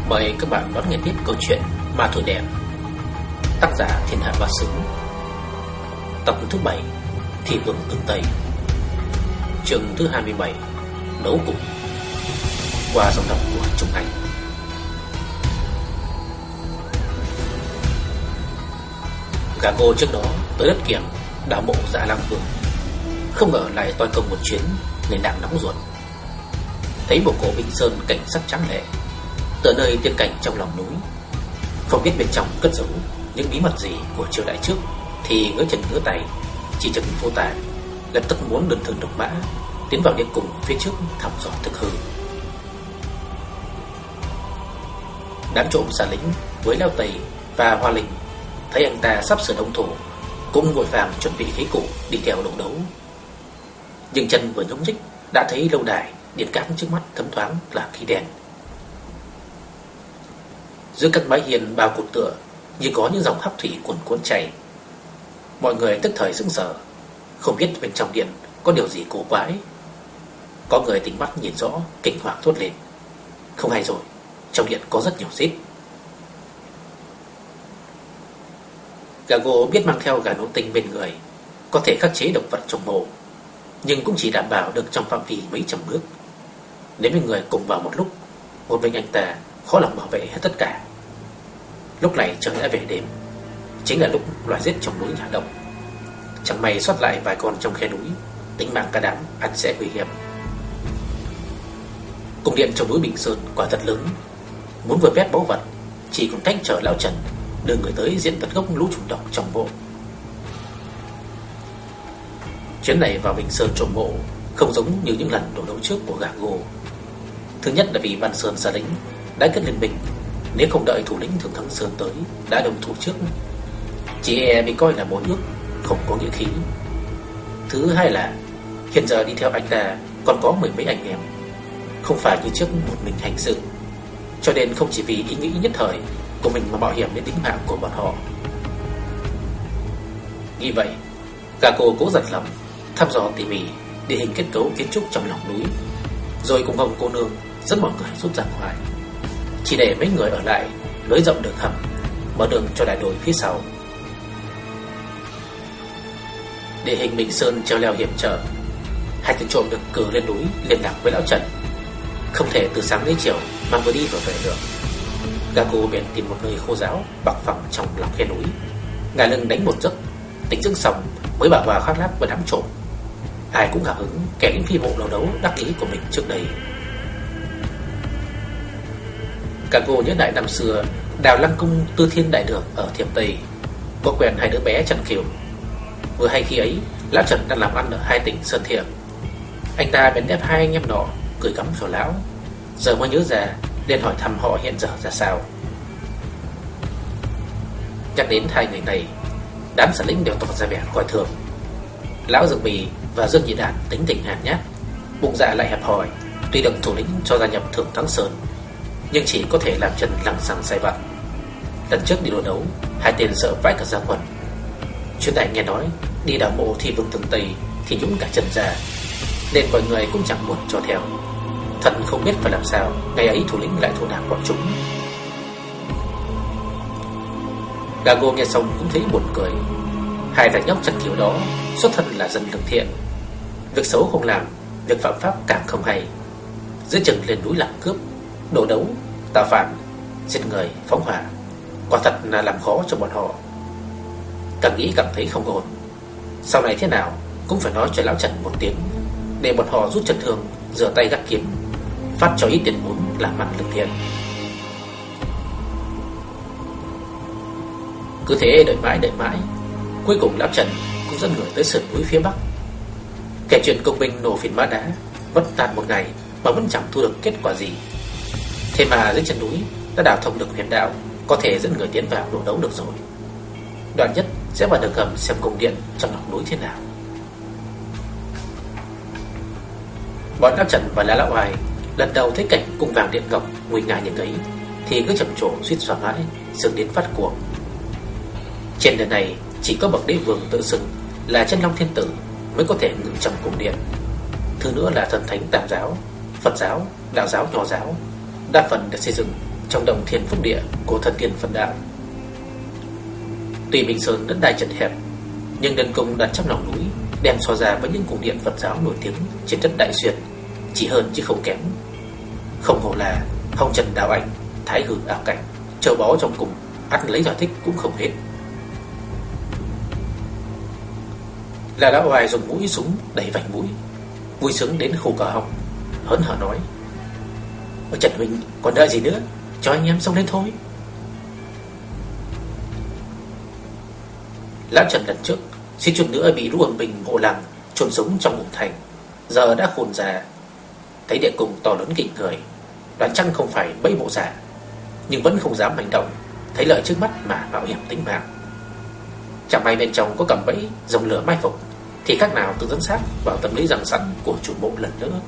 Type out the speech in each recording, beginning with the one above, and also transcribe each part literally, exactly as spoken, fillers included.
Mời các bạn đón nghe tiếp câu chuyện Ma Thổi Đèn, tác giả Thiên Hạ Bá Sứ, tập thứ bảy, Thi Vương Tương Tây, chương thứ hai mươi bảy, Đấu Cùng, qua giọng đọc của Trung Anh. Gà cô trước đó tới đất Kiểng đào mộ Dạ Lang Vương, không ngờ lại toi công một chuyến nên đang nóng ruột. Thấy bộ cổ Bình Sơn cảnh sắc trắng lệ, tựa nơi tiên cảnh trong lòng núi, không biết bên trong cất giấu những bí mật gì của triều đại trước, thì ngỡ chân ngỡ tay, chỉ chừng vô tả, lập tức muốn đơn thương độc mã tiến vào địa cùng phía trước thăm dò thực hư. Đám trộm xà lính với Lao Tây và Hoa Linh thấy anh ta sắp sửa động thủ, cũng vội vàng chuẩn bị khí cụ đi theo đổ đấu. Nhưng chân vừa nhúng nhích đã thấy lâu đài điện cát trước mắt thấm thoáng là khí đen. Giữa các mái hiên bao cột tựa như có những dòng hắc thủy cuồn cuộn chảy. Mọi người tức thời sững sờ, không biết bên trong điện có điều gì cổ quái. Có người tỉnh mắt nhìn rõ, kinh hoàng thốt lên: không hay rồi, trong điện có rất nhiều rít. Gago biết mang theo gà nấu tinh bên người có thể khắc chế độc vật trong mộ, nhưng cũng chỉ đảm bảo được trong phạm vi mấy trăm bước. Nếu mấy người cùng vào một lúc, một mình anh ta khó lòng bảo vệ hết tất cả. Lúc này trời đã về đêm, chính là lúc loài rết trong núi hạ động. Chẳng may sót lại vài con trong khe núi, tính mạng cả đám ắt sẽ nguy hiểm. Cung điện trong núi Bình Sơn quả thật lớn, muốn vừa vét báu vật chỉ còn cách chờ lão Trần đưa người tới diện tận gốc lũ trùng độc trong mộ. Chuyến này vào Bình Sơn trộm mộ không giống như những lần đổ đấu trước của Gago. Thứ nhất là vì Văn Sơn xa lính đã kết liên minh, nếu không đợi thủ lĩnh Thường Thắng Sơn tới đã đồng thủ trước, chỉ e bị coi là mối ước không có nghĩa khí. Thứ hai là hiện giờ đi theo anh ta còn có mười mấy anh em, không phải như trước một mình hành sự, cho nên không chỉ vì ý nghĩ nhất thời của mình mà mạo hiểm đến tính mạng của bọn họ. Như vậy, Gago cố giật lòng thăm dò tỉ mỉ địa hình kết cấu kiến trúc trong lòng núi, rồi cùng ông cô nương dẫn mọi người rút ra ngoài, chỉ để mấy người ở lại nới rộng đường hầm, mở đường cho đại đội phía sau. Địa hình Bình Sơn treo leo hiểm trở, hai tên trộm được cử lên núi liên lạc với lão Trần, không thể từ sáng đến chiều mà vừa đi vừa về được. Gago bèn tìm một nơi khô ráo bằng phẳng trong lòng khe núi, ngả lưng đánh một giấc, tỉnh giấc xong mới bảo hòa khoác lác với đám trộm. Ai cũng hào hứng kể những phi vụ đấu đấu đắc ý của mình trước đây. Gago nhớ lại năm xưa đào Lăng Cung Tư Thiên Đại Đường ở Thiểm Tây, có quen hai đứa bé Trần Kiều. Vừa hay khi ấy lão Trần đang làm ăn ở hai tỉnh Sơn Thiểm, anh ta bèn ép hai anh em nọ gửi gắm cho lão. Giờ mới nhớ ra nên hỏi thăm họ hiện giờ ra sao. Nhắc đến hai người này, đám xã lính đều tỏ ra vẻ coi thường. Lão Dược Bì và Dương Nhị Đạt tính tình hèn nhát, bụng dạ lại hẹp hòi. Tuy được thủ lĩnh cho gia nhập Thường Thắng Sơn, nhưng chỉ có thể làm chân lằng xằng sai vặt. Lần trước đi đổ đấu, hai tên sợ vãi cả da quần. Chuyến này nghe nói đi đào mộ Thi Vương Tương Tây thì nhũng cả chân ra, nên mọi người cũng chẳng buồn cho theo. Thật không biết phải làm sao ngày ấy thủ lĩnh lại thô đảng bọn chúng. Gago nghe xong cũng thấy buồn cười. Hai thằng nhóc Trần Kiều đó xuất thân là dân lương thiện, việc xấu không làm, việc phạm pháp càng không hay. Giữa chừng lên núi làm cướp, đổ đấu, tạo phản, giết người, phóng hỏa, quả thật là làm khó cho bọn họ. Càng nghĩ càng thấy không ổn. Sau này thế nào cũng phải nói cho lão Trần một tiếng, để bọn họ rút chân thương, rửa tay gác kiếm, phát cho ít tiền vốn làm ăn lương thiện. Cứ thế đợi mãi đợi mãi, cuối cùng lão Trần cũng dẫn người tới sườn núi phía bắc, kể chuyện công binh nổ phìn mã đá vất tàn một ngày mà vẫn chẳng thu được kết quả gì. Thế mà dưới chân núi đã đào thông được huyền đạo, có thể dẫn người tiến vào đổ đấu được rồi. Đoạn nhất sẽ vào đường hầm xem cung điện trong lòng núi thế nào. Bọn lão Trần và lá lão Oai lần đầu thấy cảnh cung vàng điện ngọc nguy nga như ấy thì cứ trầm trồ suýt xoa mãi, sướng đến phát cuồng. Trên đời này chỉ có bậc đế vương tự xưng là Chân Long Thiên Tử mới có thể ngự trong cung điện. Thứ nữa là thần thánh Tam giáo, Phật giáo, Đạo giáo, Nho giáo đa phần được xây dựng trong động Thiên Phúc Địa của thần tiên Phật đạo. Tuy Bình Sơn đất đai chật hẹp, nhưng Đơn Cung đặt trong lòng núi, đem so ra với những cung điện Phật giáo nổi tiếng trên đất Đại Xuyên, chỉ hơn chứ không kém. Không hổ là hồng trần đào ảnh, thái hư ảo cảnh, châu báu trong cùng, ắt lấy giải thích cũng không hết. Là Lão Oai dùng mũi súng đẩy vành mũi, vui sướng đến khô cả họng, hớn hở nói: "Ôi Trần huynh, còn đợi gì nữa, cho anh em xông lên thôi." Lão Trần lần trước suýt chút nữa bị lũ âm binh hộ làng chôn sống trong ủng thành, giờ đã khôn già, thấy địa cung to lớn kinh người, đoán chăng không phải bẫy bộ giả, nhưng vẫn không dám hành động, thấy lợi trước mắt mà mạo hiểm tính mạng. Chẳng may bên trong có cầm bẫy dòng lửa mai phục, thì khác nào tự dẫn sát vào tâm lý rằng sẵn của chủ mộ lần nữa.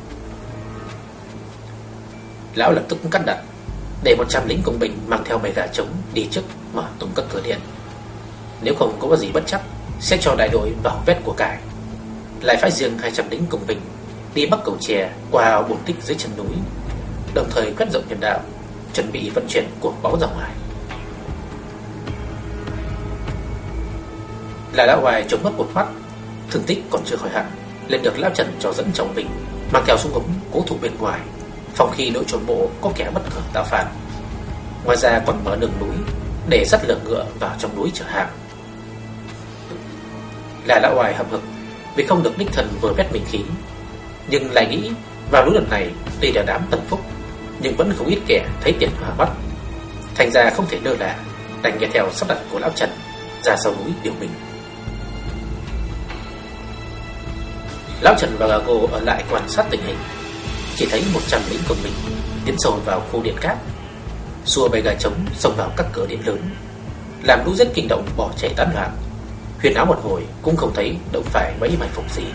Lão lập tức cắt đặt, để một trăm lính công binh mang theo mấy gà trống đi trước mở tung các cửa điện. Nếu không có gì bất chắc, sẽ cho đại đội vào vét của cải. Lại phải riêng hai trăm lính công binh đi bắc cầu chè qua bồn tích dưới chân núi, đồng thời quét rộng nhân đạo, chuẩn bị vận chuyển của báu ra ngoài. Là Lão Oai trông mất một mắt, thương tích còn chưa khỏi hẳn, lên được Lão Trần cho dẫn chồng mình mang theo súng ống cố thủ bên ngoài, phòng khi đội trốn bộ có kẻ bất ngờ tạo phản. Ngoài ra còn mở đường núi để dắt lửa ngựa vào trong núi chở hàng. Là Lão Oai hậm hực vì không được đích thần vừa vét mình khí, nhưng lại nghĩ vào núi lần này tuy là đám tần phúc, nhưng vẫn không ít kẻ thấy tiền hòa mắt, thành ra không thể lơ là, đành nghe theo sắp đặt của Lão Trần ra sau núi điều mình. Lão Trần và Gago ở lại quan sát tình hình, chỉ thấy một trăm lính của mình tiến sâu vào khu điện cát, xua bầy gà trống xông vào các cửa điện lớn, làm lũ giết kinh động bỏ chạy tán loạn. Huyền áo một hồi cũng không thấy động phải mấy mai phục gì.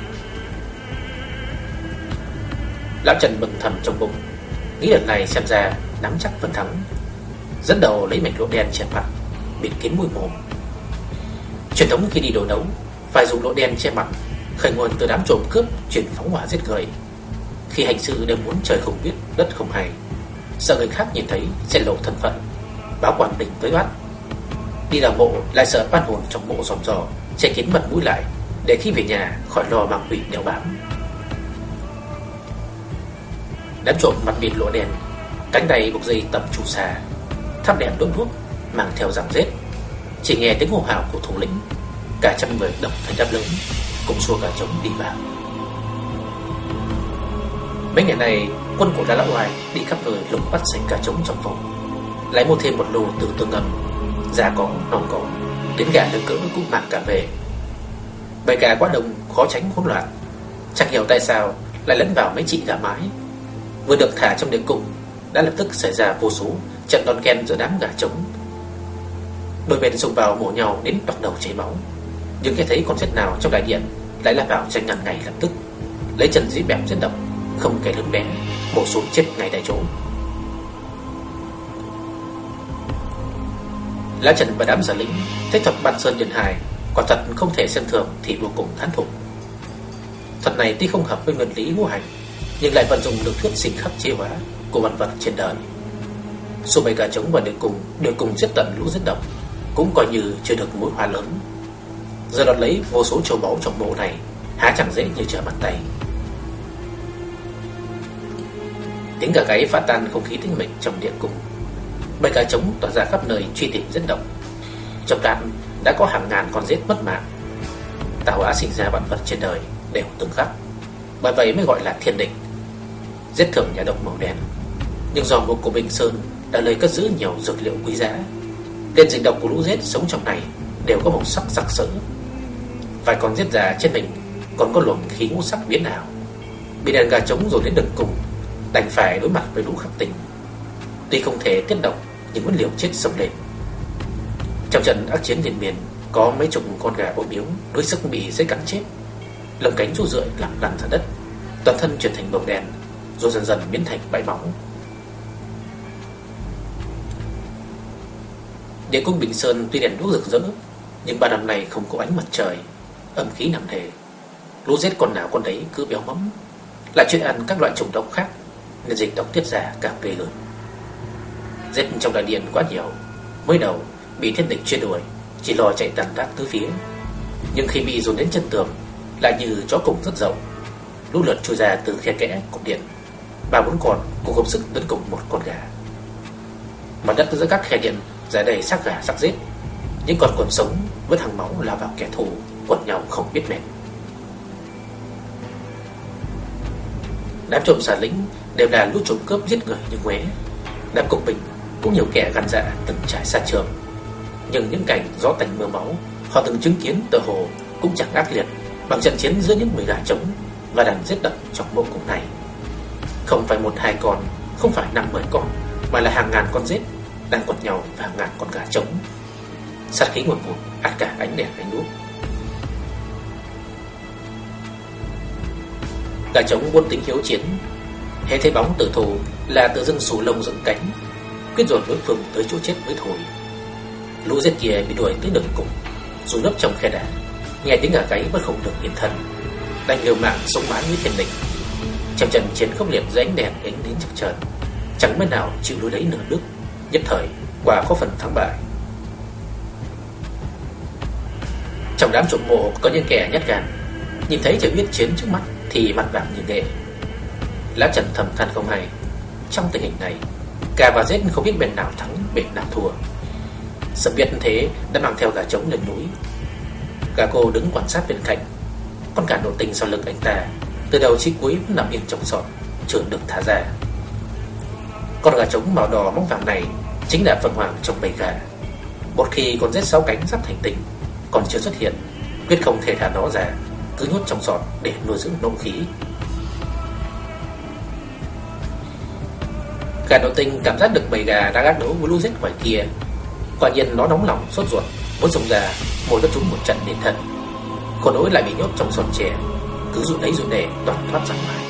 Lão Trần mừng thầm trong bụng, nghĩ lần này xem ra nắm chắc phần thắng, dẫn đầu lấy mảnh lụa đen che mặt, bịt kín mũi mồm. Truyền thống khi đi đồ đấu phải dùng lụa đen che mặt, khởi nguồn từ đám trộm cướp chuyển phóng hỏa giết người. Khi hành sự đều muốn trời không biết đất không hay, sợ người khác nhìn thấy sẽ lộ thân phận, báo quản đỉnh tới bắt. Đi đào mộ lại sợ oan hồn trong mộ dòm dò, che kín mặt mũi lại, để khi về nhà khỏi lo mang quỷ đeo bám. Đám trộm mặt bịt lụa đen, cánh tay buộc dây tầm chu sa, thắp đèn đốt thuốc, mang theo rằng rết. Chỉ nghe tiếng hô hào của thủ lĩnh, cả trăm người đập thành đám lớn, cùng xua gà trống đi vào. Mấy ngày này quân của Là Lão Oai đi khắp nơi lùng bắt sạch gà trống trong vùng, lại mua thêm một lô từ tương ngầm, già có non có, đến gà lớn cỡ cũng mang cả về. Bầy gà quá đông khó tránh hỗn loạn, chẳng hiểu tại sao lại lẫn vào mấy chị gà mái. Vừa được thả trong địa cung đã lập tức xảy ra vô số trận đòn ken giữa đám gà trống. Đôi bên xông vào mổ nhau đến toạc đầu chảy máu, nhưng khi thấy con rết nào trong đại điện lại là vào tranh ngăn ngay lập tức lấy chân dĩ bẹp giết độc, không kể lớn bé, bổ xuống chết ngay tại chỗ. Lão Trần và đám giả lính thấy thuật Ban Sơn Nhân Hải quả thật không thể xem thường thì vô cùng thán phục. Thuật này tuy không hợp với nguyên lý ngũ hành, nhưng lại vận dụng được thuyết sinh khắc chế hóa của vạn vật trên đời. Số bầy gà trống và địa cùng đều cùng giết tận lũ giết độc, cũng coi như chưa được mối hoa lớn. Giờ đón lấy vô số châu báu trong bộ này há chẳng dễ như trở bàn tay. Tiếng gà gáy phá tan không khí tĩnh mịch trong điện cung. Bầy gà trống tỏa ra khắp nơi truy tìm giết độc. Trong đàn đã có hàng ngàn con giết mất mạng. Tạo hóa sinh ra vạn vật trên đời đều tương khắc, bởi vậy mới gọi là thiên địch. Giết thường nhà độc màu đen, nhưng do mộ của Bình Sơn đã lấy cất giữ nhiều dược liệu quý giá, nên dịch độc của lũ giết sống trong này đều có màu sắc sặc sỡ. Vài con giết già trên mình còn có luồng khí ngũ sắc biến ảo. Bị đàn gà trống rồi đến đường cùng, đành phải đối mặt với lũ khắc tinh. Tuy không thể tiết độc, nhưng vẫn liều chết xông lên. Trong trận ác chiến liên miên, có mấy chục con gà ốm yếu đối sức bị giết cắn chết, lồng cánh ru rượi làm lăn ra đất, toàn thân chuyển thành màu đen, rồi dần dần biến thành bãi máu. Địa cung Bình Sơn tuy đèn đuốc rực rỡ, nhưng ba năm nay không có ánh mặt trời, âm khí nặng nề. Lũ giết con nào con đấy cứ béo mắm, lại chuyên ăn các loại trùng độc khác, nên dịch độc tiết ra càng ghê gớm. Giết trong đại điện quá nhiều. Mới đầu bị thiên địch truy đuổi, chỉ lo chạy tàn tác tứ phía, nhưng khi bị dồn đến chân tường lại như chó cùng rất rộng, lũ lượt chui ra từ khe kẽ cột điện. Ba bốn con cùng góp sức tấn công một con gà. Mặt đất giữa các khe điện rải đầy xác gà xác giết. Những con còn sống với thằng máu lao vào kẻ thù, quật nhau không biết mệt. Đám trộm xà lính đều là lũ trộm cướp giết người như ngoé. Đám cộng binh cũng nhiều kẻ gan dạ từng trải xa trường, nhưng những cảnh gió tanh mưa máu họ từng chứng kiến tựa hồ cũng chẳng ác liệt bằng trận chiến giữa những mười gà trống và đàn giết đậm trong mộ cổ này. Không phải một hai con, không phải năm mười con, mà là hàng ngàn con giết đang quật nhau và hàng ngàn con gà trống. Sát khí ngùn ngụt át cả ánh đèn ánh đuốc. Gà trống buôn tính hiếu chiến, hễ thấy bóng tử thù là tự dưng xù lông dựng cánh, quyết dồn đối phương tới chỗ chết mới thôi. Lũ giết kia bị đuổi tới đường cùng, dù nấp trong khe đá, nghe tiếng gà gáy vẫn không được yên thân, đành liều mạng sống mãi với thiên địch. Trong trận chiến khốc liệt dưới ánh đèn ánh đến chập chờn, chẳng bên nào chịu đối lấy nửa bước, nhất thời quả có phần thắng bại. Trong đám trộm mộ có những kẻ nhát gan, nhìn thấy trận huyết chiến trước mắt thì mặt vàng như nghệ. Lão Trần thầm than không hay, trong tình hình này gà và giết không biết bên nào thắng bên nào thua. Sợ biết thế đã mang theo gà trống lên núi. Gà cô đứng quan sát bên cạnh. Con gà nội tình sau lưng anh ta từ đầu chí cuối vẫn nằm yên trong sọt, chưa được thả ra. Con gà trống màu đỏ móng vàng này chính là Phượng Hoàng trong bầy gà. Một khi con rết sáu cánh sắp thành tinh còn chưa xuất hiện, quyết không thể thả nó ra, cứ nhốt trong sọt để nuôi dưỡng nộ khí. Gà nội tinh cảm giác được bầy gà đang gác đấu với lũ giết ngoài kia, quả nhiên nó nóng lòng sốt ruột muốn xông ra mồi cho chúng một trận đến thân. Khổ nỗi lại bị nhốt trong sọt trẻ, cứ rụt đấy rụt để toàn thoát ra ngoài.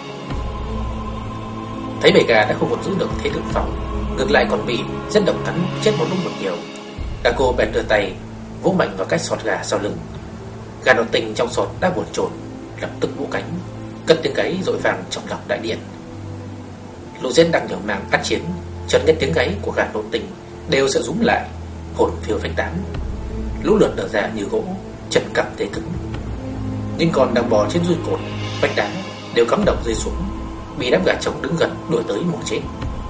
Thấy bầy gà đã không còn giữ được thế thượng phòng, ngược lại còn bị rất độc cắn chết một lúc một nhiều, gà cô bèn đưa tay vỗ mạnh vào cái sọt gà sau lưng. Gà nội tinh trong sọt đã buồn chồn, lập tức vỗ cánh, cất tiếng gáy rội vàng trong lòng đại điện. Lũ giết đang liều mạng át chiến, chợt nghe tiếng gáy của gà nội tinh đều sợ rúm lại, hồn phiêu phách tán. Lũ lượt nở ra như gỗ, chân cẳng tê cứng. Nhưng còn đang bò trên dùi cột, vách đá đều cắm đầu rơi xuống, bị đám gà trống đứng gần đuổi tới mổ chết.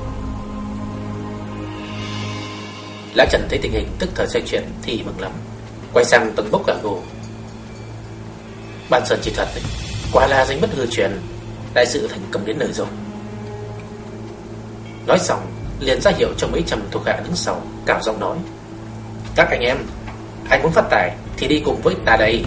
Lã Trần thấy tình hình tức thời xoay chuyển thì mừng lắm, quay sang tầng bốc gà gồ. Ban Sơn chỉ thuật, quả là danh bất hư truyền, đại sự thành công đến nơi rồi. Nói xong liền ra hiệu cho mấy trăm thuộc hạ đứng sau, cào giọng nói: các anh em, ai muốn phát tài thì đi cùng với ta đây.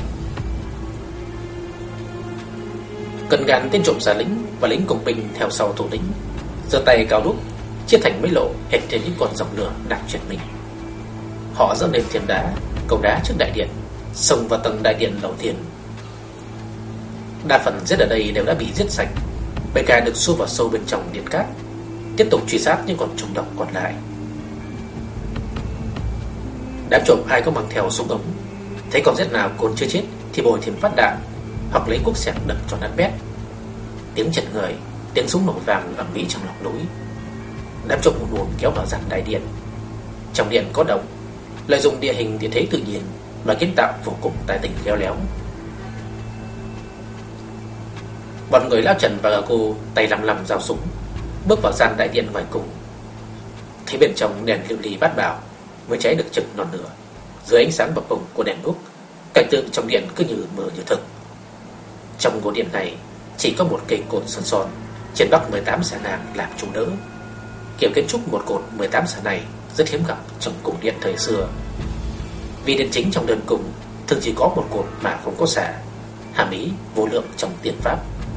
Cần gàn tên trộm xà lính và lính cùng binh theo sau thủ lĩnh, giơ tay cao đúc chia thành mấy lộ, hệt trên những con dòng lửa đang chuyển mình. Họ dâng lên thiên đá, cầu đá trước đại điện, xông vào tầng đại điện đầu tiên. Đa phần giết ở đây đều đã bị giết sạch, bầy gà được xua vào sâu bên trong điện cát, tiếp tục truy sát những con trùng độc còn lại. Đám trộm ai có mang theo súng ống, thấy con giết nào còn chưa chết thì bồi thêm phát đạn, hoặc lấy cuốc xẻng đập cho nát bét. Tiếng chật người, tiếng súng nổ vàng ầm ĩ trong lòng núi. Đám trộm ùn ùn kéo vào dàn đại điện. Trong điện có động, lợi dụng địa hình địa thế tự nhiên mà kiến tạo vô cùng tài tình khéo léo. Bọn người Lão Trần và gà cô tay lăm lăm dao súng bước vào gian đại điện ngoài cùng. Thấy bên trong đèn lưu ly bát bảo mới cháy được chừng non nửa. Dưới ánh sáng bập bùng của đèn đuốc, cảnh tượng trong điện cứ như mờ như thực. Trong ngôi điện này chỉ có một cây cột sơn son, trên bắc mười tám xà nàng làm trụ đỡ. Kiểu kiến trúc một cột mười tám xà này rất hiếm gặp trong cung điện thời xưa. Vì điện chính trong đơn cung thường chỉ có một cột mà không có xà, hàm ý vô lượng trong tiền pháp.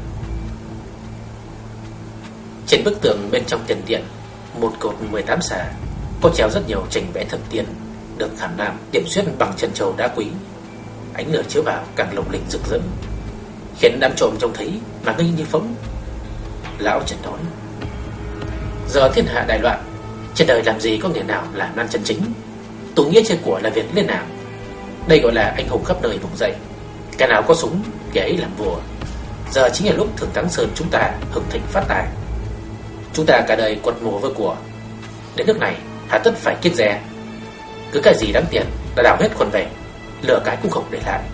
Trên bức tường bên trong tiền điện, một cột mười tám xà có treo rất nhiều tranh vẽ thần tiên, được khảm nạm điểm xuyết bằng trân châu đá quý. Ánh lửa chiếu vào càng lộng lẫy rực rỡ, khiến đám trộm trông thấy mà ngây như phỗng. Lão Trần nói: giờ thiên hạ đại loạn, trên đời làm gì có người nào làm ăn chân chính, tụ nghĩa trên của là việc liên nào. Đây gọi là anh hùng khắp nơi vùng dậy, cái nào có súng cái ấy làm vua. Giờ chính là lúc Thường Thắng Sơn chúng ta hưng thịnh phát tài. Chúng ta cả đời quật mồ với của, Đến nước này hà tất phải kiêng dè. Cứ cái gì đáng tiền đã đào hết quần về, lửa cái cũng không để lại.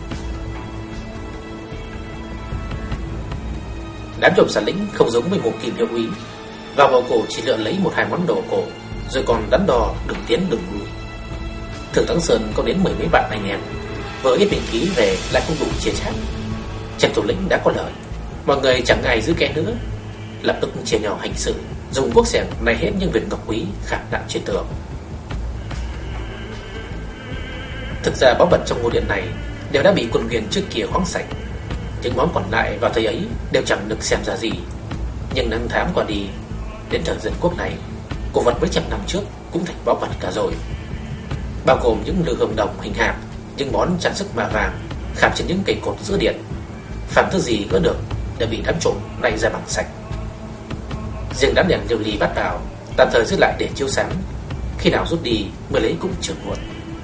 Đám trộm sản lính không giống với một kim hiệu úy, vào vào cổ chỉ lựa lấy một hai món đồ cổ, rồi còn đắn đo đường tiến đường lui. Thượng Thắng Sơn có đến mười mấy bạn anh em, vừa ít binh khí về lại không đủ chia chác. Trần thủ lĩnh đã có lời, mọi người chẳng ai giữ kẽ nữa, lập tức chia nhau hành sự, dùng cuốc xẻng này hết những viên ngọc quý khảm nạm trên tường. Thực ra báu vật trong ngôi điện này đều đã bị quân Nguyên trước kia khoáng sạch, những món còn lại vào thời ấy đều chẳng được xem ra gì. Nhưng năm tháng qua đi, đến thời dân quốc này, cổ vật mấy trăm năm trước cũng thành báu vật cả rồi, bao gồm những lư hương đồng hình hạp, những món trang sức mạ vàng khảm trên những cây cột giữa điện. Phàm thứ gì có được đều bị đám trộm này ra bằng sạch. Riêng đám đèn lưu ly bắt vào tạm thời giữ lại để chiếu sáng, khi nào rút đi mới lấy cũng chưa muộn.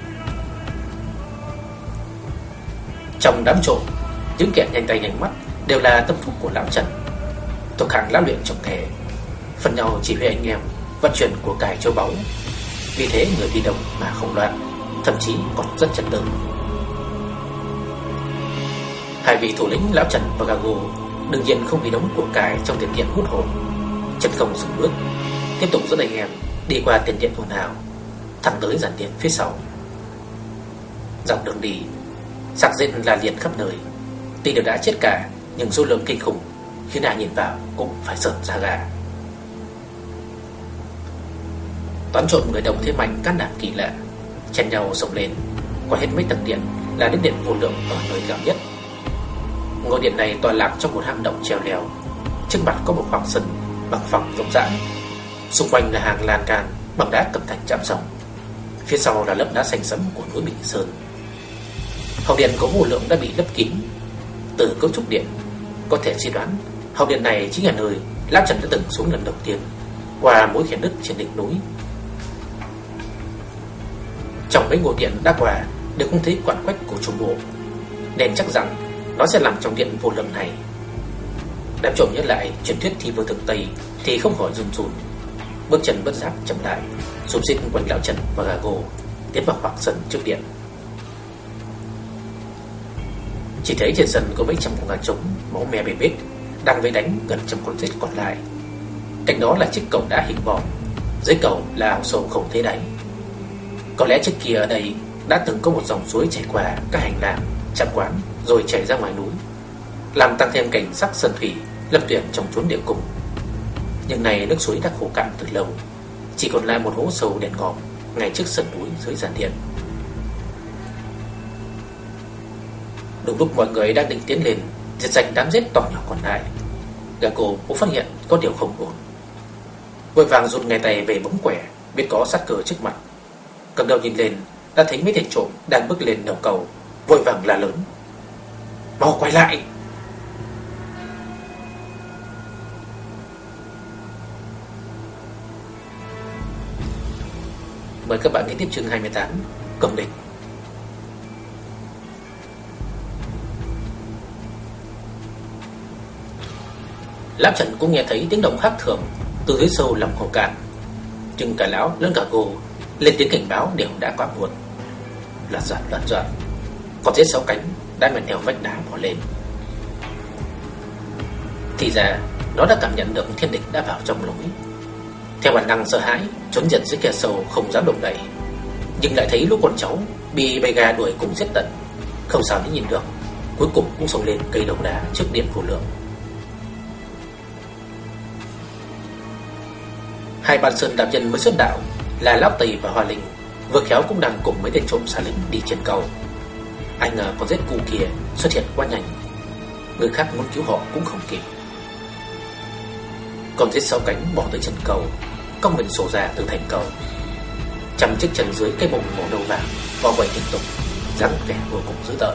Trong đám trộm, những kẻ nhanh tay nhanh mắt đều là tâm phúc của lão Trần, thuộc hàng lão luyện trong nghề, phần nhau chỉ huy anh em vận chuyển của cải châu báu. Vì thế người đi đông mà không loạn, thậm chí còn rất trật tự. Hai vị thủ lĩnh lão Trần và Gago đương nhiên không bị đống của cải trong tiền điện hút hồn, chân không dừng bước, tiếp tục dẫn anh em đi qua tiền điện ồn ào, thẳng tới giàn điện phía sau. Dọc đường đi, sạc rên là liền khắp nơi, tuy đều đã chết cả nhưng số lượng kinh khủng khiến ai nhìn vào cũng phải sởn da gà. Toán trộm người đồng thế mạnh can đảm kỳ lạ, chen nhau xông lên qua hết mấy tầng điện là đến điện vô lượng ở nơi cao nhất. Ngôi điện này tọa lạc trong một hang động treo leo, trước mặt có một khoảng sân bằng phẳng rộng rãi, xung quanh là hàng lan can bằng đá cẩm thạch chạm sông, phía sau là lớp đá xanh sẫm của núi Bình Sơn. Hậu điện có vô lượng đã bị lấp kín. Từ cấu trúc điện có thể suy đoán hậu điện này chính là nơi lão Trần đã từng xuống lần đầu tiên qua mối khe nứt trên đỉnh núi. Trong mấy ngôi điện đã qua đều không thấy quạt quách của trung bộ, nên chắc rằng nó sẽ nằm trong điện vô lượng này. Đám trộm nhớ lại truyền thuyết thi vương thực Tây thì không khỏi run run, bước chân bất giác chậm lại, xúm xít quanh lão Trần và Gago tiến vào khoảng sân trước điện. Chỉ thấy trên sân có mấy trăm con gà trống máu me bê bết đang vây đánh gần trăm con rết còn lại. Cạnh đó là chiếc cầu đá hình vòm, dưới cầu là ao sâu không thấy đáy. Có lẽ trước kia ở đây đã từng có một dòng suối chảy qua các hành lang, trạm quán rồi chảy ra ngoài núi, làm tăng thêm cảnh sắc sơn thủy lâm tuyển trong chốn địa cung. Nhưng này nước suối đã khô cạn từ lâu, chỉ còn lại một hố sâu đen ngòm ngay trước sườn núi dưới giàn điện. Đúng lúc mọi người đang định tiến lên diệt sạch đám rết to nhỏ còn lại, Gago cũng phát hiện có điều không ổn, vội vàng rụt ngay tay về bấm quẻ, biết có sát cờ trước mặt. Cầm đầu nhìn lên đã thấy mấy tên trộm đang bước lên đầu cầu, vội vàng la lớn: "Mau quay lại!" Mời các bạn nghe tiếp chương hai mươi tám, Công địch. Lão Trần cũng nghe thấy tiếng động khác thường từ dưới sâu lòng hồ cạn, nhưng cả lão lẫn cả Gago lên tiếng cảnh báo đều đã quá muộn. Lật giật lật giật, con rết sáu cánh đã men theo vách đá bỏ lên. Thì ra nó đã cảm nhận được thiên địch đã vào trong núi, theo bản năng sợ hãi trốn dần dưới khe sâu không dám động đậy, nhưng lại thấy lũ con cháu bị bầy gà đuổi cùng giết tận, không sao để nhìn được, cuối cùng cũng xông lên cây đầu đá trước điện vô lượng. Hai bàn sơn đạo nhân mới xuất đạo là Lão Tây và Hoa Linh vừa khéo cũng đang cùng mấy tên trộm xà lính đi trên cầu. Ai ngờ con rết cu kia xuất hiện quá nhanh, người khác muốn cứu họ cũng không kịp. Con rết sáu cánh bỏ tới chân cầu, cong mình sổ ra từ thành cầu, chăm chiếc chân dưới cái bụng màu nâu vàng vò quay liên tục, dáng vẻ vô cùng dữ tợn.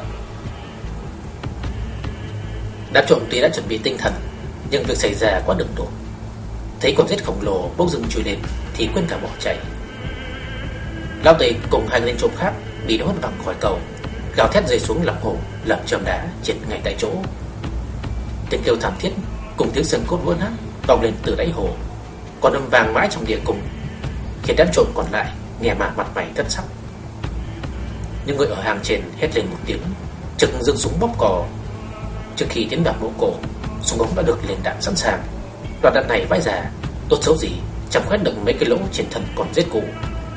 Đám trộm tuy đã chuẩn bị tinh thần, nhưng việc xảy ra quá đột ngột. Thấy con rết khổng lồ bốc dưng chui lên thì quên cả bỏ chạy. Lão Tây cùng hai tên trộm khác bị hất văng khỏi cầu, gào thét rơi xuống lòng hồ, lập châm đá chết ngay tại chỗ. Tiếng kêu thảm thiết cùng tiếng xương cốt vỡ nát vọng lên từ đáy hồ, còn âm vang mãi trong địa cung. khiến đám trộm còn lại nghe mà mặt mày thất sắc. Những người ở hàng trên hét lên một tiếng, trực giương súng bóp cò. Trước khi tiến vào mố cổ, súng ống đã được lên đạn sẵn sàng. Loạt đạn này vãi ra, tốt xấu gì chẳng khoét được mấy cái lỗ trên thân con rết cũ.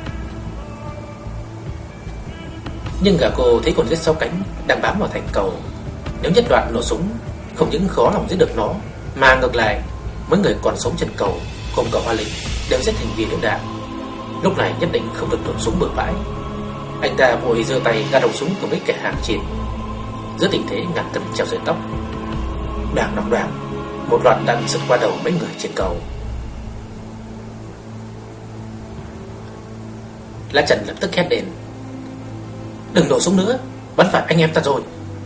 Nhưng gà cô thấy con rết sáu cánh đang bám vào thành cầu. Nếu nhất đoạn nổ súng, không những khó lòng giết được nó, mà ngược lại mấy người còn sống trên cầu cùng cả Hoa Linh đều giết thành viên lựu đạn. Lúc này nhất định không được nổ súng bừa bãi. Anh ta vội giơ tay gạt đầu súng của mấy kẻ hàng trên. Giữa tình thế ngàn cân treo sợi tóc, đoàng đoàng đoàng, một loạt đạn sượt qua đầu mấy người trên cầu. Lã Trần lập tức hét lên: "Đừng nổ súng nữa, bắn phải anh em ta rồi."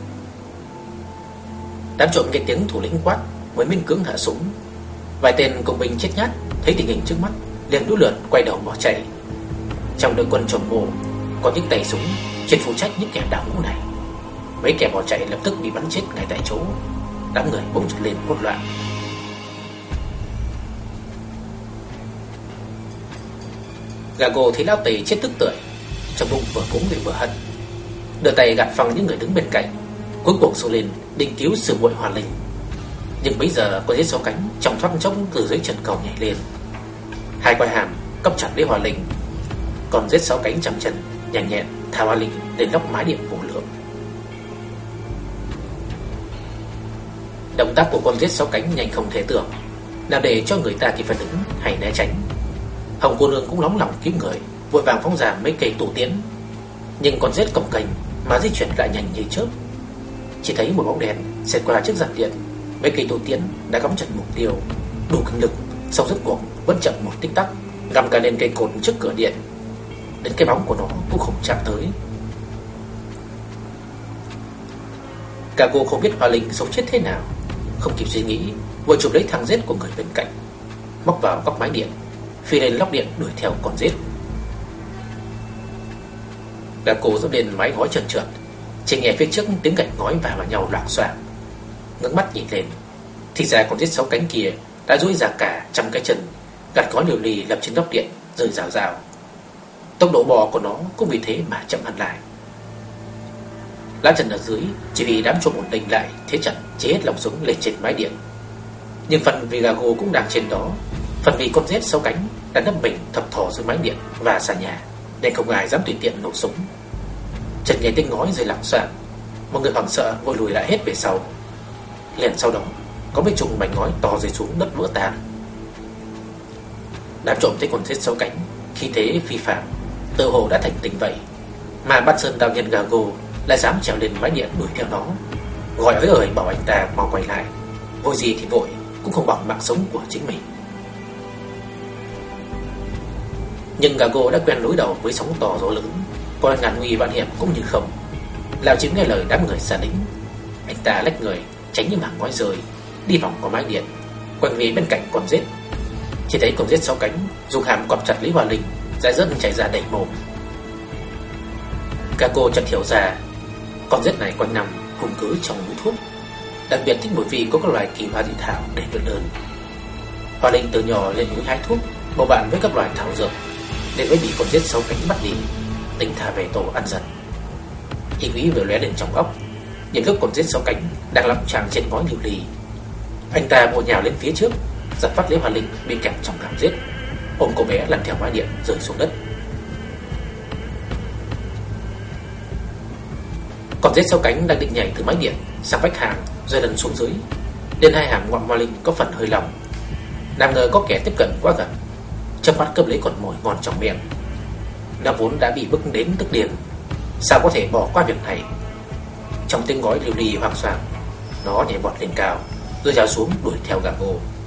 Đám trộm nghe tiếng thủ lĩnh quát mới miễn cưỡng hạ súng. Vài tên cộng binh chết nhát thấy tình hình trước mắt liền lũ lượt quay đầu bỏ chạy. Trong đội quân trộm mộ có những tay súng chuyên phụ trách những kẻ đào ngũ này. Mấy kẻ bỏ chạy lập tức bị bắn chết ngay tại chỗ. Đám người bỗng trở lên hỗn loạn. Gago thấy lão Tây chết tức tưởi, trong bụng vừa cúng lại vừa hận, đưa tay gạt phăng những người đứng bên cạnh, cuối cùng xông lên định cứu sư muội Hoa Linh. Nhưng bây giờ con rết sáu cánh trong thoát trông từ dưới chân cầu nhảy lên, hai quai hàm cắp chặt lấy Hoa Linh. Còn rết sáu cánh chầm chân nhanh nhẹn thả Hoa Linh lên lóc mái điện vô lượng. Động tác của con rết sáu cánh nhanh không thể tưởng, nào để cho người ta kịp phản ứng hay né tránh. Hồng cô nương cũng nóng lòng cứu người, vội vàng phóng ra mấy cây tủ tiễn. Nhưng con rết cồng kềnh mà di chuyển lại nhanh như chớp. Chỉ thấy một bóng đèn xẹt qua chiếc giàn điện, mấy cây tủ tiễn đã cắm chặt mục tiêu, đủ kinh lực, sau rốt cuộc vẫn chậm một tích tắc, găm cả lên cây cột trước cửa điện. Đến cái bóng của nó cũng không chạm tới. Cả cô không biết Hoa Linh sống chết thế nào, không kịp suy nghĩ, vội chụp lấy thang rết của người bên cạnh, móc vào góc mái điện, phi lên lóc điện đuổi theo con rết. Cả cô dẫm lên mái ngói trơn trượt, chỉ nghe phía trước tiếng gạch ngói va vào nhau loảng xoảng. Ngước mắt nhìn lên, thì ra con rết sáu cánh kia đã duỗi ra cả trăm cái chân, gạt ngói liều lì lập trên lóc điện rơi rào rào. Tốc độ bò của nó cũng vì thế mà chậm hẳn lại. Lã Trần ở dưới chỉ vì đám trộm ổn định lại thế trận chế hết lòng súng lên trên mái điện. Nhưng phần vì Gago cũng đang trên đó, phần vì con rết sáu cánh đã nấp mình thập thò dưới mái điện và xà nhà, nên không ai dám tùy tiện nổ súng. Trần nghe tiếng ngói rơi lặng soạn, mọi người hoảng sợ vội lùi lại hết về sau. Liền sau đó có mấy chục mảnh ngói to rơi xuống đất vỡ tan. Đám trộm thấy con rết sáu cánh khi thế phi phàm, tự hồ đã thành tình vậy, mà Bát Sơn đạo nhân Gago lại dám trèo lên mái điện đuổi theo nó, gọi ới ời bảo anh ta mau quay lại, vội gì thì vội, cũng không bằng mạng sống của chính mình. Nhưng Gago đã quen đối đầu với sóng to gió lớn, coi ngàn nguy vạn hiểm cũng như không. Lão chịu nghe lời đám người xa lính, anh ta lách người tránh những mảng ngói rơi, đi vòng qua mái điện, quanh về bên cạnh con rết. Chỉ thấy con rết sáu cánh dùng hàm cọp chặt lấy Hoa Linh, dại dứt chảy ra đầy mồm. Gago chợt hiểu ra, con rết này quanh năm hùng cứ trong núi thuốc, đặc biệt thích mùi vị có các loài kỳ hoa dị thảo để luyện đơn. Hoa Linh từ nhỏ lên núi hái thuốc, bầu bạn với các loài thảo dược, nên mới bị con rết sáu cánh bắt đi, tính thả về tổ ăn dần. Ý nghĩ vừa lóe lên trong óc, nhìn lúc con rết sáu cánh đang lắm chàng trên ngói liều lì, anh ta bổ nhào lên phía trước, giật phát lấy Hoa Linh bị kẹp trong gàm rết, ôm cô bé làm theo mái điện rơi xuống đất. Con rết sáu cánh đang định nhảy từ mái điện sang vách hàng rồi lần xuống dưới, nên hai hàng ngoạm Hoa Linh có phần hơi lòng. Nào ngờ có kẻ tiếp cận quá gần, chớp mắt cướp lấy con mồi ngon trong miệng. Nó vốn đã bị bức đến tức điên, sao có thể bỏ qua việc này. Trong tiếng ngói liều lì hoang xoàng, nó nhảy vọt lên cao rồi nhào xuống đuổi theo Gago.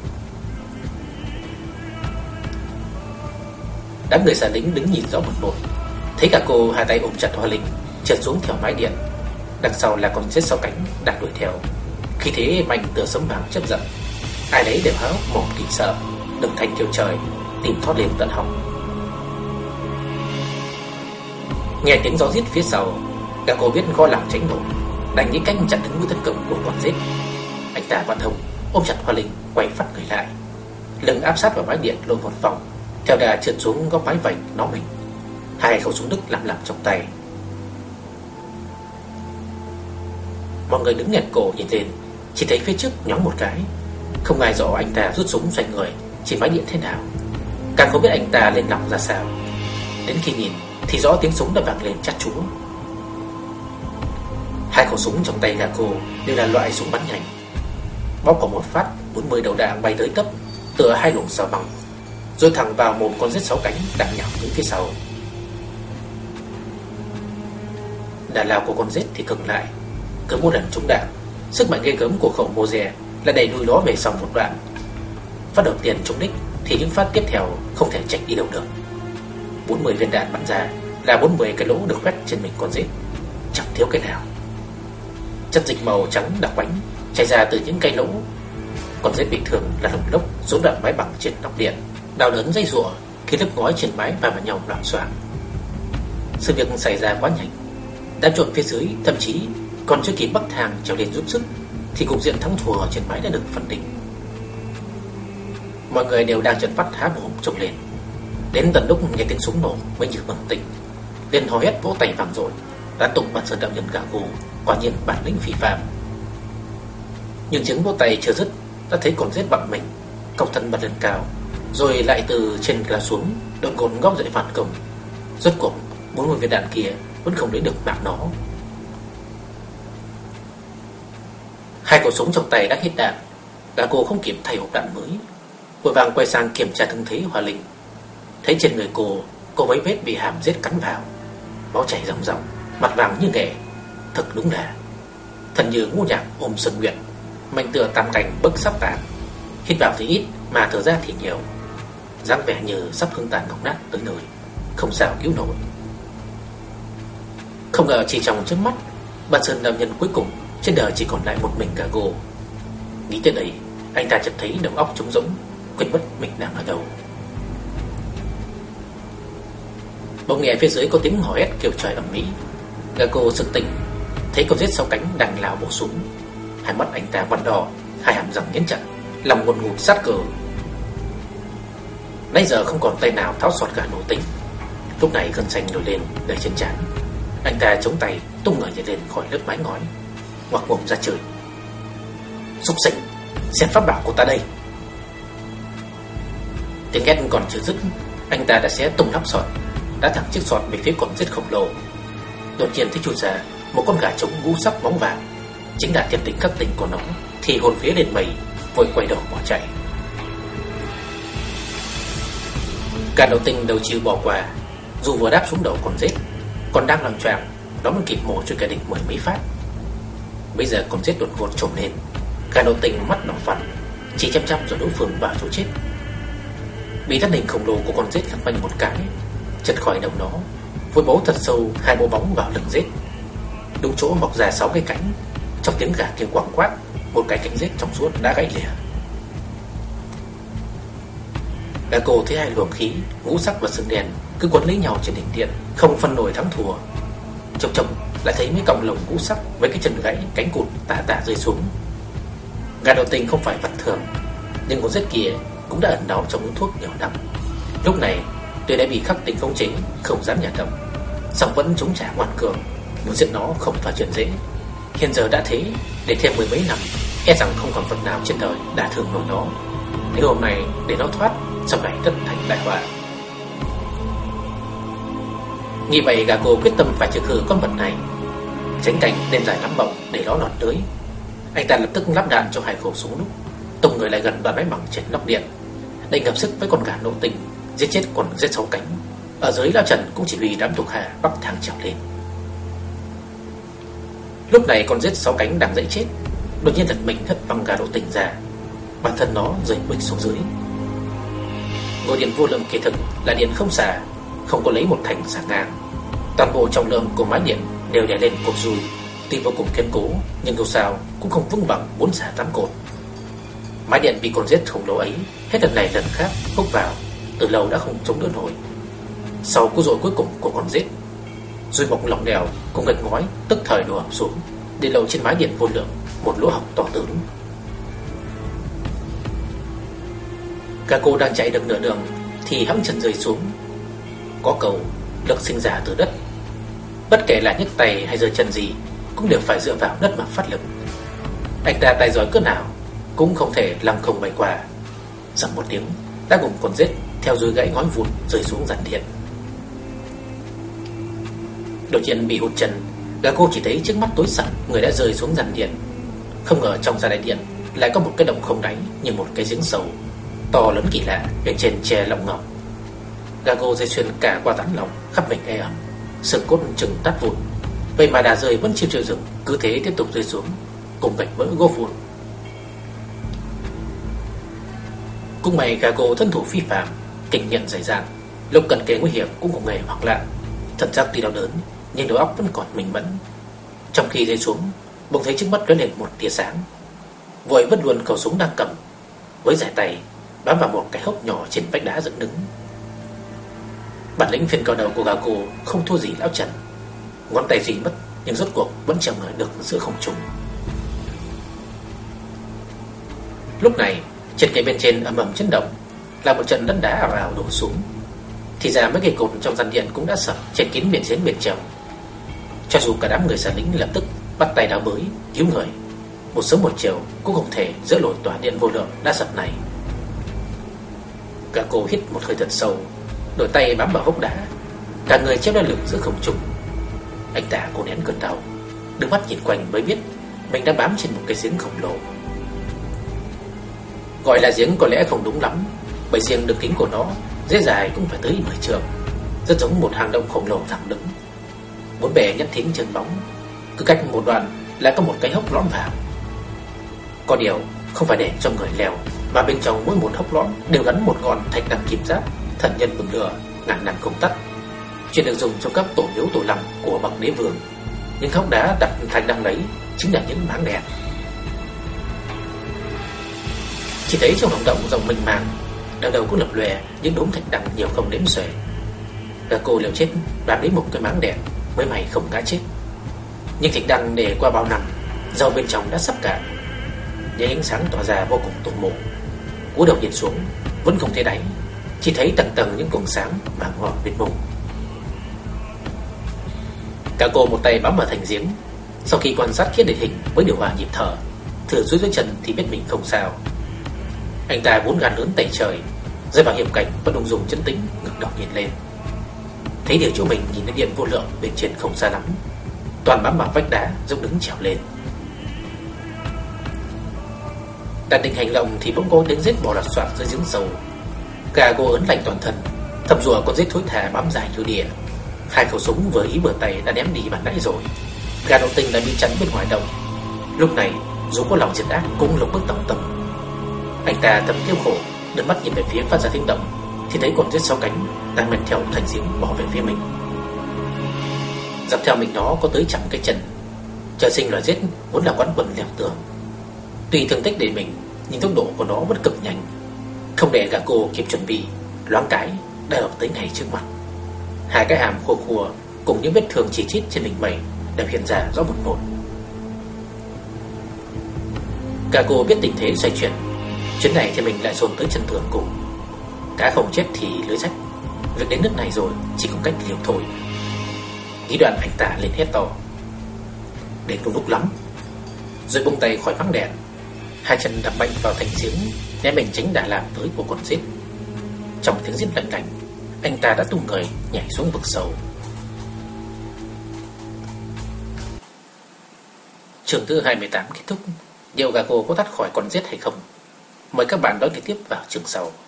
Đám người xa lính đứng nhìn rõ một một, thấy Gago hai tay ôm chặt Hoa Linh trượt xuống theo mái điện, đằng sau là con rết sáu cánh đang đuổi theo. Khi thế mạnh tựa sấm vàng chớp giật, ai đấy đều há hốc mồm kinh sợ, đồng thanh kêu trời, tìm thoát lên tận họng. Nghe tiếng gió rít phía sau, Gago biết khó lòng tránh nổi, đành nghĩ cách chặn đứng mũi tấn công của con rết. Anh ta vặn hông ôm chặt Hoa Linh, quay phát người lại, lưng áp sát vào mái điện lôi một vòng, theo đà trượt xuống góc mái vành nó mình. Hai khẩu súng Đức lặng lặng trong tay. Mọi người đứng nghẹt cổ nhìn lên, chỉ thấy phía trước nhóng một cái. Không ai rõ anh ta rút súng xoay người chỉ mái điện thế nào, càng không biết anh ta lên lòng ra sao. Đến khi nhìn thì rõ tiếng súng đã vang lên chát chúa. Hai khẩu súng trong tay Gago đều là loại súng bắn nhanh. Bóp của một phát, bốn mươi đầu đạn bay tới tấp, tựa hai luồng sao băng, rồi thẳng vào mồm con rết sáu cánh đang nhào đến phía sau. Đà lao của con rết thì cứng lại. Cứ một lần trúng đạn, sức mạnh ghê gớm của khẩu Moser lại đẩy đuôi nó về sau một đoạn. Phát đầu tiên trúng đích thì những phát tiếp theo không thể chạy đi đâu được. bốn mươi viên đạn bắn ra là bốn mươi cái lỗ được khoét trên mình con rết, chẳng thiếu cái nào. Chất dịch màu trắng đặc quánh chảy ra từ những cái lỗ. Con rết bị thương là lồng lốc xuống đoạn mái bằng trên nóc điện, đau đớn dây rủa khi lớp ngói trên mái va vào nhau loảng xoảng. Sự việc xảy ra quá nhanh, đám trộm phía dưới thậm chí còn chưa kịp bắc thang trèo lên giúp sức thì cục diện thắng thua trên mái đã được phân định. Mọi người đều đang trợn mắt há mồm trông lên. Đến tận lúc nghe tiếng súng nổ mới như bừng tỉnh, liền hò hét vỗ tay vang dội, đã tụng bản sơn đạo nhân Gago quả nhiên bản lĩnh phi phàm. Nhưng tiếng vỗ tay chưa dứt đã thấy con rết bặm mình, còng thân bật lên cao, rồi lại từ trên cao xuống, đột ngột ngóc dậy phản công. Rốt cuộc bốn mươi viên đạn kia vẫn không lấy được mạng nó. Hai khẩu súng trong tay đã hết đạn, Gago không kịp thay hộp đạn mới, vội vàng quay sang kiểm tra thương thế Hoa Linh. Thấy trên người cô có mấy vết bị hàm rết cắn vào, máu chảy ròng ròng, mặt vàng như nghề. Thật đúng là thần như ngũ nhạc ôm sơn nguyện, mạnh tựa tam cành bấc sắp tàn. Hít vào thì ít mà thở ra thì nhiều, dáng vẻ như sắp hương tàn ngọc nát tới nơi, không sao cứu nổi. Không ngờ chỉ trong trước mắt, bản sơn đạo nhân cuối cùng trên đời chỉ còn lại một mình Gago. Nghĩ tới đây, anh ta chợt thấy đầu óc trống rỗng, quên mất mình đang ở đâu. Bỗng nghe phía dưới có tiếng hò hét kêu trời ầm ĩ. Gago sực tỉnh, thấy con rết sáu cánh đang lao bổ xuống. Hai mắt anh ta vằn đỏ, hai hàm răng nghiến chặt, lòng ngột ngụt sát cơ. Nãy giờ không còn tay nào tháo sọt cả nổ tính, lúc này gân xanh nổi lên đầy trên trán. Anh ta chống tay tung người nhảy lên khỏi lớp mái ngói, ngoác mồm ra trời: "Súc sinh, xem pháp bảo của ta đây!" Tiếng hét còn chưa dứt, anh ta đã xé tung nắp sọt, đã thẳng chiếc sọt về phía con rết khổng lồ. Đột nhiên thấy chui ra một con gà trống ngũ sắc bóng vàng, chính là thiệt tính khắc tinh của nó, thì hồn phía lên mây, vội quay đầu bỏ chạy. Cả đầu tinh đầu chiều bỏ qua, dù vừa đáp xuống đầu con rết, còn đang loạng choạng, nó mới kịp mổ cho kẻ địch mười mấy phát. Bây giờ con rết đột ngột trồm lên, cả đầu tinh mắt đỏ phằn, chỉ chăm chăm rồi đối phương vào chỗ chết. Bị thân hình khổng lồ của con rết khắc banh một cái, chật khỏi đầu nó, vội bấu thật sâu hai bó bóng vào lưng rết. Đúng chỗ mọc ra sáu cái cánh, trong tiếng gà kêu quang quát, một cái cánh rết trong suốt đã gãy lìa. Gago thấy hai luồng khí ngũ sắc và xương đen cứ quấn lấy nhau trên đỉnh điện, không phân nổi thắng thua. Chốc chốc lại thấy mấy cọng lồng ngũ sắc với cái chân gãy cánh cụt tả tả rơi xuống. Gà đầu tinh không phải vật thường, nhưng con rết kia cũng đã ẩn náu trong uống thuốc nhiều năm. Lúc này tuy đã bị khắc tinh khống chế, không dám nhả động, song vẫn chống trả ngoan cường, muốn giết nó không phải chuyện dễ. Hiện giờ đã thế, để thêm mười mấy năm, e rằng không còn vật nào trên đời đả thương nổi nó. Nếu hôm nay để nó thoát, sau này tất thành đại họa. Nghĩ vậy, Gago quyết tâm phải trừ khử con vật này, tránh cảnh đêm dài lắm bọng để nó lọt lưới. Anh ta lập tức lắp đạn cho hai khẩu súng lúc, tung người lại gần đoạn máy bằng trên nóc điện, định hợp sức với con gà nộ tinh, giết chết con rết sáu cánh. Ở dưới lao Trần cũng chỉ huy đám thuộc hạ bắc thang trèo lên. Lúc này con rết sáu cánh đang dậy chết, đột nhiên giật mình hất văng gà nộ tinh ra, bản thân nó rơi bịch xuống dưới. Ngôi điện vô lượng kỳ thực là điện không xả, không có lấy một thành xả ngang. Toàn bộ trọng lượng của mái điện đều đè lên cột dùi, tuy vô cùng kiên cố nhưng dù sao cũng không vững bằng bốn xả tám cột. Mái điện bị con rết khổng lồ ấy hết lần này lần khác húc vào, từ lâu đã không chống đỡ nổi. Sau cú dội cuối cùng của con rết, dùi bọc lỏng lẻo cùng gạch ngói tức thời đổ ập xuống, để lộ trên mái điện vô lượng một lỗ hổng to tướng. Gago đang chạy được nửa đường thì hẵng chân rơi xuống. Có cầu lực sinh ra từ đất, bất kể là nhấc tay hay giơ chân gì cũng đều phải dựa vào đất mà phát lực. Anh ta tài giỏi cỡ nào cũng không thể lăng không bay qua. Dầm một tiếng, đã cùng con rết theo dối gãy ngói vụn rơi xuống dàn điện. Đột nhiên bị hụt chân, Gago chỉ thấy trước mắt tối sầm, người đã rơi xuống dàn điện. Không ngờ trong dàn điện lại có một cái động không đáy như một cái giếng sâu to lớn kỳ lạ, bên trên che lọng ngọc. Gago rơi xuyên cả qua tán lòng, khắp mình e ẩm, xương cốt chừng tắt vụn. Vậy mà đà rơi vẫn chưa chịu dừng, cứ thế tiếp tục rơi xuống, cùng gạch vỡ gỗ vụn. Cũng may Gago thân thủ phi phàm, kinh nghiệm dày dạn, lúc cần kề nguy hiểm cũng không hề hoảng loạn. Thần sắc tuy đau đớn nhưng đầu óc vẫn còn minh mẫn. Trong khi rơi xuống, bỗng thấy trước mắt lóe lên một tia sáng, vội vứt luôn khẩu súng đang cầm, với giải tay bám vào một cái hốc nhỏ trên vách đá dựng đứng. Bản lĩnh phiên cao đầu của Gago không thua gì lão Trần. Ngón tay duy mất nhưng rốt cuộc vẫn treo ngời được giữa không trung. Lúc này trên cây bên trên ầm ầm chấn động, là một trận đất đá ào ào đổ xuống. Thì ra mấy cây cột trong gian điện cũng đã sập che kín miền giếng bên trong. Cho dù cả đám người xả lính lập tức bắt tay đào bới cứu người, một sớm một chiều cũng không thể dỡ nổi tòa điện vô lượng đã sập này. Gago hít một hơi thật sâu, đôi tay bám vào hốc đá, cả người treo lên lửng giữa không trung. Anh ta cố nén cơn đau, đưa mắt nhìn quanh mới biết mình đã bám trên một cái giếng khổng lồ. Gọi là giếng có lẽ không đúng lắm, bởi riêng đường kính của nó dễ dài cũng phải tới mười trượng, rất giống một hang động khổng lồ thẳng đứng. Bốn bề nhất thính trơn bóng, cứ cách một đoạn lại có một cái hốc lõm vào. Có điều không phải để cho người leo, mà bên trong mỗi một hốc lõm đều gắn một ngọn thạch đằng kim giáp, thần nhân bừng lửa, ngàn năm không tắt, chuyên được dùng trong các tổ miếu tổ lăng của bậc đế vương. Những hốc đá đặt thạch đằng ấy chính là những máng đèn. Chỉ thấy trong hang động rộng mênh mang, đầu đầu cũng lập lòe những đốm thạch đằng nhiều không đếm xuể. Gago liều chết bám lấy một cái máng đèn mới may không ngã chết. Nhưng thạch đằng để qua bao năm, dầu bên trong đã sắp cạn, những ánh sáng tỏa ra vô cùng tột mộ. Cúi đầu nhìn xuống vẫn không thấy đáy, chỉ thấy tầng tầng những cột sáng vàng ngọn bên mông. Gago một tay bám vào thành giếng, sau khi quan sát thiết địa hình với điều hòa nhịp thở, thử dưới dưới chân thì biết mình không sao. Anh ta vốn gan lớn tẩy trời, rơi vào hiểm cảnh vẫn ung dung trấn tĩnh, ngẩng đầu nhìn lên, thấy điều chỗ mình nhìn đến điện vô lượng bên trên không xa lắm, toàn bám vào vách đá dốc đứng trèo lên. Đang định hành động thì bỗng có tiếng rết bò lạt xoạt dưới giếng sâu. Gago ớn lạnh toàn thân, thầm rùa con rết thối thả bám dài như địa. Hai khẩu súng vừa ý vừa tay đã ném đi bàn nãy rồi. Gà đồng tình đã bị chắn bên ngoài động. Lúc này dù có lòng diệt ác cũng lục bước tòng tầm. Anh ta thầm kêu khổ, đưa mắt nhìn về phía phát ra tiếng động, thì thấy con rết sáu cánh đang men theo thành giếng bỏ về phía mình. Dọc theo mình nó có tới trăm cái chân. Trời sinh loài rết vốn là quán quần leo tường. Tuy thương tích để mình, nhưng tốc độ của nó vẫn cực nhanh. Không để Gago kịp chuẩn bị, loáng cái đã ở tới ngay trước mặt. Hai cái hàm khô khua cùng những vết thương chỉ chít trên mình mẩy đều hiện ra rõ một một. Gago biết tình thế xoay chuyển, chuyến này thì mình lại dồn tới chân tường cùng. Cá không chết thì lưới rách, việc đến nước này rồi chỉ còn cách liều thôi. Nghĩ đoạn anh ta lên hét to: "Đến đúng lúc lắm!" Rồi buông tay khỏi máng đèn, hai chân đập mạnh vào thành giếng, né mình tránh đà làm tới của con rết. Trong tiếng rít lạnh lạnh, anh ta đã tung người nhảy xuống vực sâu. Chương thứ hai mươi tám kết thúc. Liệu Gago có thoát khỏi con rết hay không? Mời các bạn đón nghe tiếp vào chương sau.